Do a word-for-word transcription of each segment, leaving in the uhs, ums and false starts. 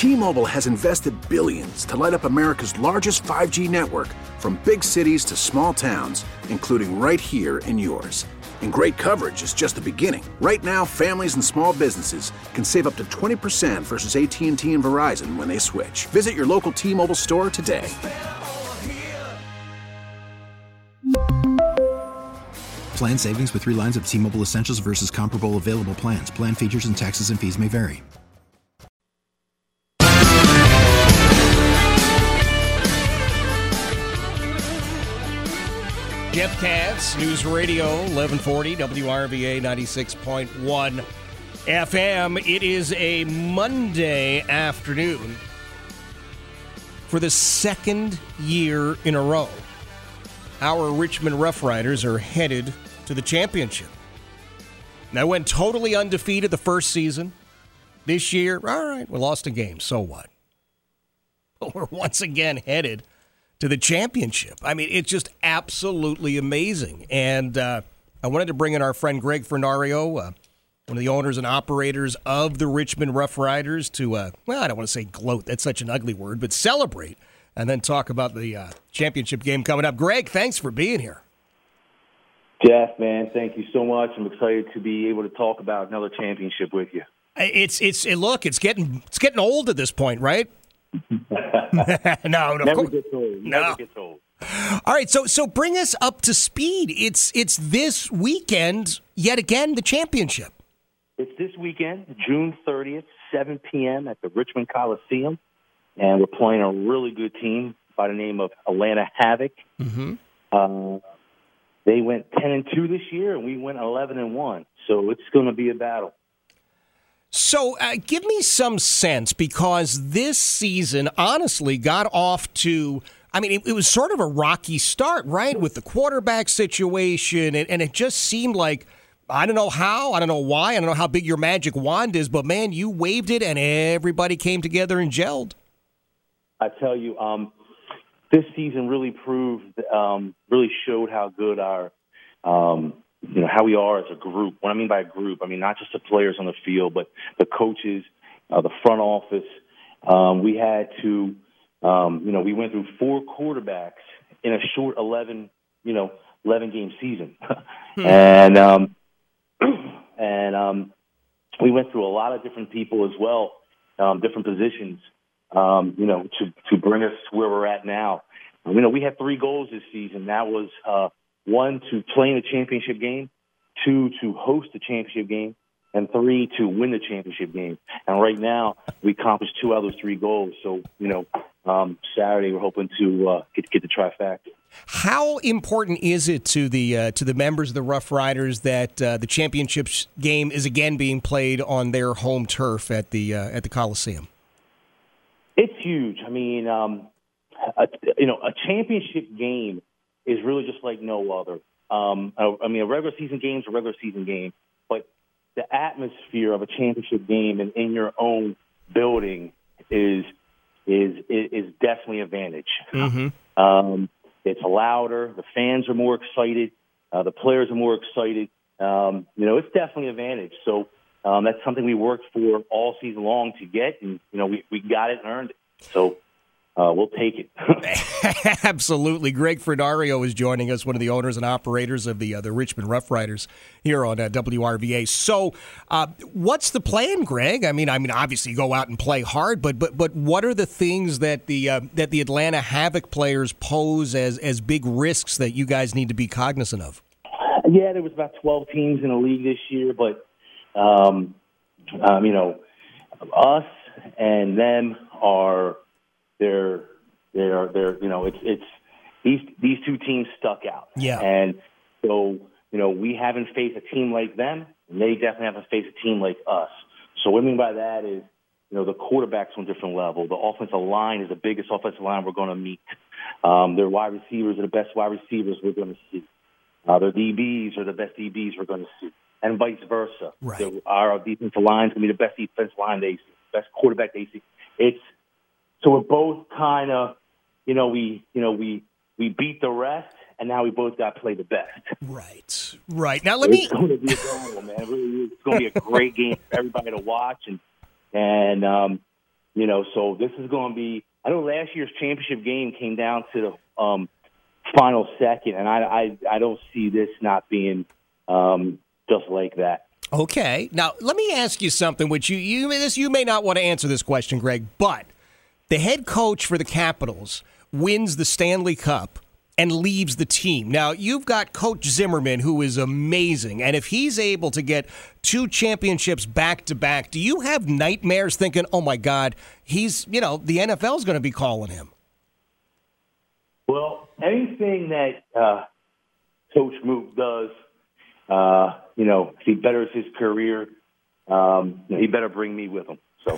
T-Mobile has invested billions to light up America's largest five G network, from big cities to small towns, including right here in yours. And great coverage is just the beginning. Right now, families and small businesses can save up to twenty percent versus A T and T and Verizon when they switch. Visit your local T-Mobile store today. Plan savings with three lines of T-Mobile Essentials versus comparable available plans. Plan features and taxes and fees may vary. Jeff Katz, News Radio, eleven forty, W R V A ninety-six point one F M. It is a Monday afternoon. For the second year in a row, our Richmond Rough Riders are headed to the championship. They went totally undefeated the first season. This year, all right, we lost a game, so what? But we're once again headed to the championship. I mean, it's just absolutely amazing. And uh, I wanted to bring in our friend Greg Fernario, uh, one of the owners and operators of the Richmond Rough Riders, to, uh, well, I don't want to say gloat, that's such an ugly word, but celebrate, and then talk about the uh, championship game coming up. Greg, thanks for being here. Jeff, man, thank you so much. I'm excited to be able to talk about another championship with you. It's, it's, look, it's getting, it's getting old at this point, right? no, no, never gets old. Never no. gets old. All right, so so bring us up to speed. It's it's this weekend, yet again, the championship. It's this weekend, June thirtieth, seven p.m. at the Richmond Coliseum, and we're playing a really good team by the name of Atlanta Havoc. Mm-hmm. Uh, they went ten and two this year, and we went eleven and one. So it's going to be a battle. So uh, give me some sense, because this season honestly got off to, I mean, it, it was sort of a rocky start, right, with the quarterback situation, and, and it just seemed like, I don't know how, I don't know why, I don't know how big your magic wand is, but, man, you waved it and everybody came together and gelled. I tell you, um, this season really proved, um, really showed how good our um, – you know, how we are as a group. What I mean by a group, I mean not just the players on the field, but the coaches, uh, the front office. Um, we had to, um, you know, we went through four quarterbacks in a short eleven, you know, eleven game season, and um, and um, we went through a lot of different people as well, um, different positions, um, you know, to to bring us to where we're at now. Um, you know, we had three goals this season. That was uh, one, to play in the championship game, two, to host the championship game, and three, to win the championship game. And right now, we accomplished two out of those three goals. So, you know, um, Saturday we're hoping to uh, get get the trifecta. How important is it to the uh, to the members of the Rough Riders that uh, the championship game is again being played on their home turf at the uh, at the Coliseum? It's huge. I mean, um, a, you know, a championship game is really just like no other. Um, I, I mean, a regular season game is a regular season game, but the atmosphere of a championship game and in your own building is is is definitely an advantage. Mm-hmm. Um, it's louder. The fans are more excited. Uh, the players are more excited. Um, you know, it's definitely an advantage. So um, that's something we worked for all season long to get, and you know, we we got it and earned it. So. Uh, we'll take it. Absolutely. Greg Fernario is joining us, one of the owners and operators of the uh, the Richmond Rough Riders here on uh, W R V A. So, uh, what's the plan, Greg? I mean, I mean, obviously, you go out and play hard, but but but what are the things that the uh, that the Atlanta Havoc players pose as as big risks that you guys need to be cognizant of? Yeah, there was about twelve teams in the league this year, but um, um, you know, us and them are. They're, they're, they're, you know, it's, it's, these, these two teams stuck out. Yeah. And so, you know, we haven't faced a team like them, and they definitely haven't faced a team like us. So what I mean by that is, you know, the quarterback's on a different level. The offensive line is the biggest offensive line we're going to meet. Um, their wide receivers are the best wide receivers we're going to see. Uh, their D Bs are the best D Bs we're going to see, and vice versa. Right. So our defensive line is going to be the best defensive line they see, best quarterback they see. It's So we're both kind of, you know, we, you know, we, we beat the rest, and now we both got to play the best. Right, right. Now let it's me. It's going to be a battle, man. It really is. It's going to be a great game for everybody to watch, and and um, You know, so this is going to be. I know last year's championship game came down to the um, final second, and I, I I don't see this not being um, just like that. Okay, now let me ask you something. Which you you this you may not want to answer this question, Greg, but the head coach for the Capitals wins the Stanley Cup and leaves the team. Now, you've got Coach Zimmerman, who is amazing, and if he's able to get two championships back-to-back, do you have nightmares thinking, oh, my God, he's, you know, the N F L is going to be calling him? Well, anything that uh, Coach Mook does, uh, you know, if he betters his career, um, he better bring me with him. So,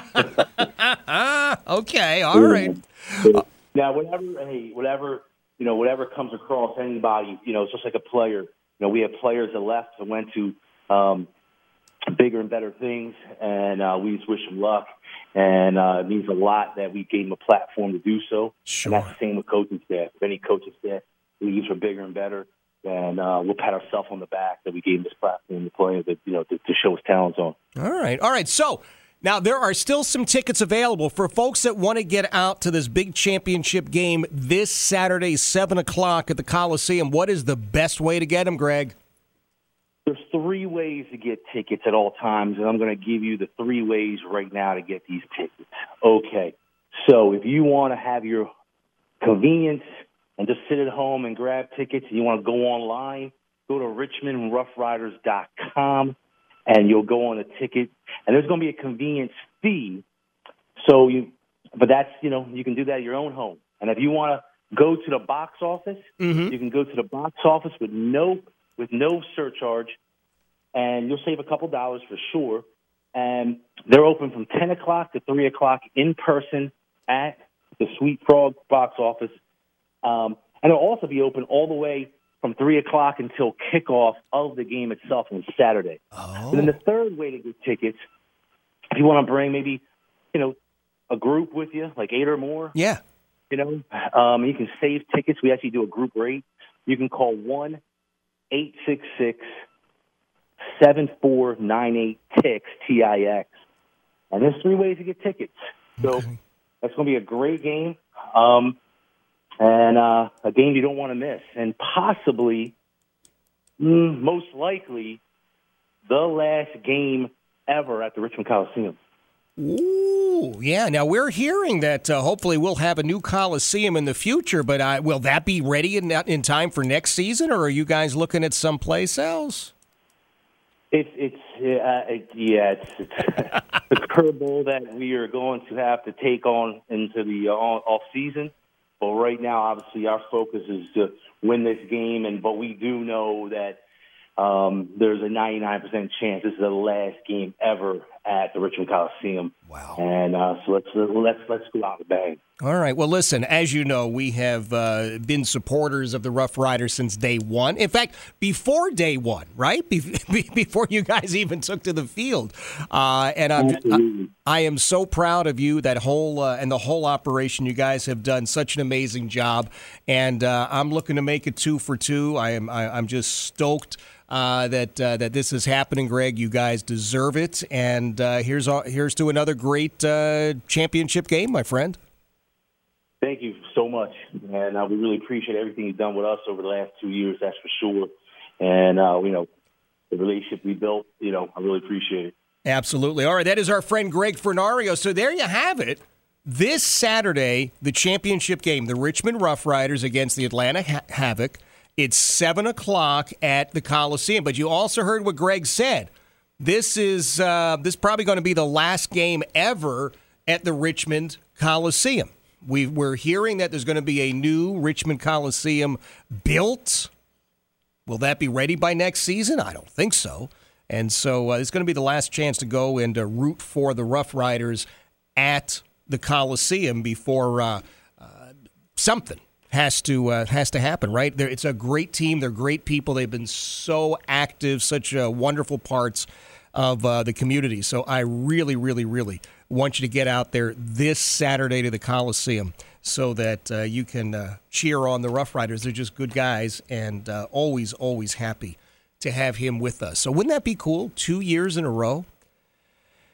okay, all right. Now, whatever, hey, whatever, you know, whatever comes across anybody, you know, it's just like a player. You know, we have players that left and went to um, bigger and better things, and uh, we just wish them luck. And uh, it means a lot that we gave them a platform to do so. Sure. And that's the same with coaching staff. If any coaching staff leaves for bigger and better, then uh, we'll pat ourselves on the back that we gave him this platform to play, that, you know, to, to show his talents on. All right, all right. So now there are still some tickets available for folks that want to get out to this big championship game this Saturday, seven o'clock at the Coliseum. What is the best way to get them, Greg? There's three ways to get tickets at all times, and I'm going to give you the three ways right now to get these tickets. Okay, so if you want to have your convenience and just sit at home and grab tickets, and you want to go online, go to richmond rough riders dot com, and you'll go on a ticket, and there's going to be a convenience fee. So you, but that's, you know, you can do that at your own home. And if you want to go to the box office, Mm-hmm. you can go to the box office with no with no surcharge, and you'll save a couple dollars for sure. And they're open from ten o'clock to three o'clock in person at the Sweet Frog box office. Um, and it'll also be open all the way from three o'clock until kickoff of the game itself on Saturday. Oh. And then the third way to get tickets, if you want to bring maybe, you know, a group with you, like eight or more, Yeah. you know, um, you can save tickets. We actually do a group rate. You can call one eight six six seven four nine eight T I X, T I X. And there's three ways to get tickets. So Okay. that's going to be a great game, um, and uh, a game you don't want to miss. And possibly, mm, most likely, the last game ever at the Richmond Coliseum. Ooh, yeah. Now, we're hearing that uh, hopefully we'll have a new Coliseum in the future, but uh, will that be ready in, in time for next season, or are you guys looking at someplace else? It's, it's uh, it, yeah, it's, it's the curveball that we are going to have to take on into the uh, off season. But right now, obviously, our focus is to win this game, and but we do know that um, there's a ninety-nine percent chance this is the last game ever at the Richmond Coliseum. Wow. And uh, so let's let's let's go out with a bang. All right. Well, listen, as you know, we have uh, been supporters of the Rough Riders since day one. In fact, before day one, right? Be- before you guys even took to the field. Uh, and I'm, I, I am so proud of you, that whole uh, and the whole operation. You guys have done such an amazing job. And uh, I'm looking to make it two for two. I am I, I'm just stoked uh, that uh, that this is happening, Greg. You guys deserve it. And uh, here's uh, here's to another great uh, championship game, my friend. Thank you so much, and uh, we really appreciate everything you've done with us over the last two years. That's for sure. And uh, you know, the relationship we built, you know, I really appreciate it. Absolutely. All right, that is our friend Greg Fornario. So there you have it. This Saturday, the championship game, the Richmond Rough Riders against the Atlanta ha- Havoc. It's seven o'clock at the Coliseum. But you also heard what Greg said. This is uh, this is probably going to be the last game ever at the Richmond Coliseum. We, we're hearing that there's going to be a new Richmond Coliseum built. Will that be ready by next season? I don't think so. And so uh, it's going to be the last chance to go and uh, root for the Rough Riders at the Coliseum before uh, uh, something has to uh, has to happen, right? They're, it's a great team. They're great people. They've been so active, such uh, wonderful parts of uh, the community. So I really, really, really want you to get out there this Saturday to the Coliseum so that uh, you can uh, cheer on the Rough Riders. They're just good guys, and uh, always, always happy to have him with us. So wouldn't that be cool? Two years in a row.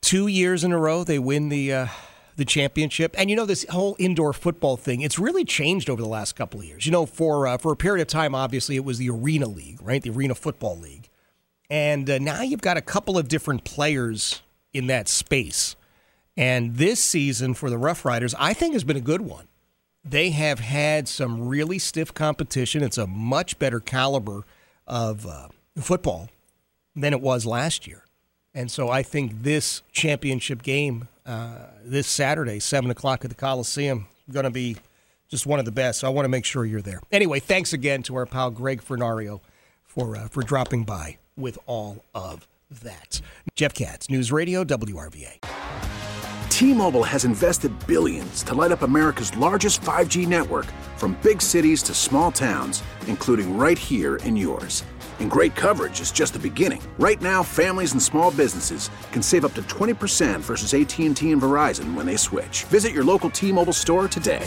two years in a row they win the uh, the championship. And, you know, this whole indoor football thing, it's really changed over the last couple of years. You know, for uh, for a period of time, obviously, it was the Arena League, right? The Arena Football League. And uh, now you've got a couple of different players in that space. And this season for the Rough Riders, I think, has been a good one. They have had some really stiff competition. It's a much better caliber of uh, football than it was last year. And so I think this championship game uh, this Saturday, seven o'clock at the Coliseum, going to be just one of the best. So I want to make sure you're there. Anyway, thanks again to our pal Greg Fernario for uh, for dropping by with all of that. Jeff Katz, News Radio, W R V A. T-Mobile has invested billions to light up America's largest five G network, from big cities to small towns, including right here in yours. And great coverage is just the beginning. Right now, families and small businesses can save up to twenty percent versus A T and T and Verizon when they switch. Visit your local T-Mobile store today.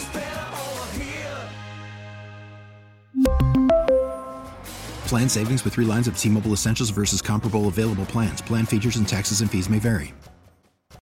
Plan savings with three lines of T-Mobile Essentials versus comparable available plans. Plan features and taxes and fees may vary.